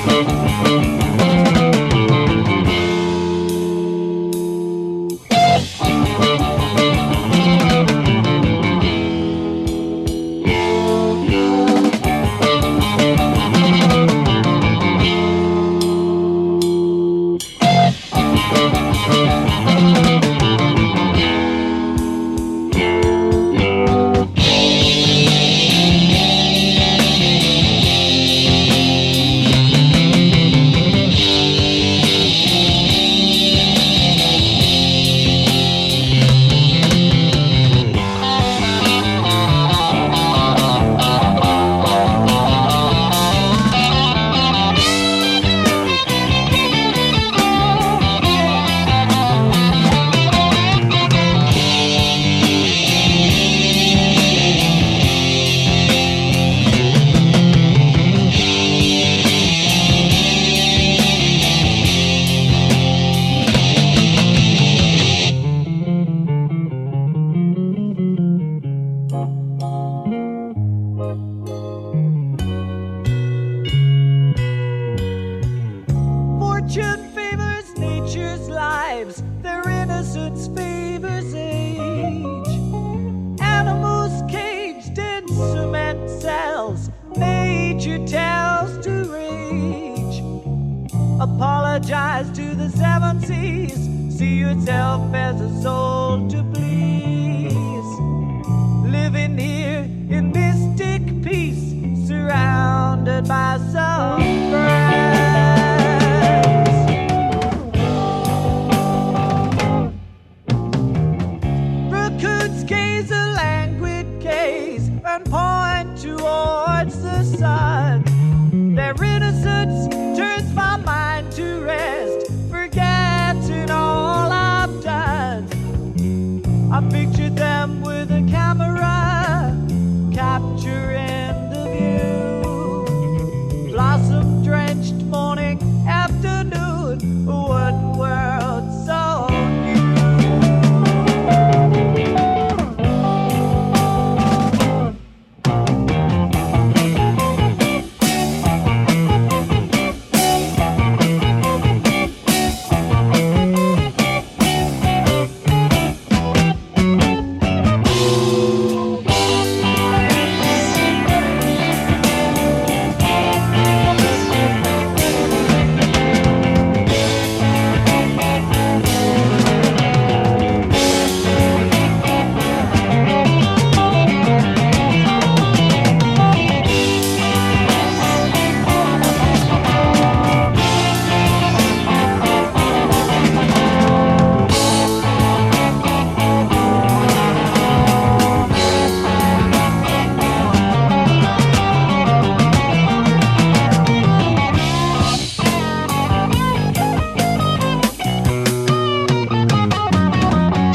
Fortune favors nature's lives, their innocence favors age. Animals caged in cement cells, nature tells to rage. Apologize to the seven seas, see yourself as a soul to please. Living here in mystic peace, surrounded by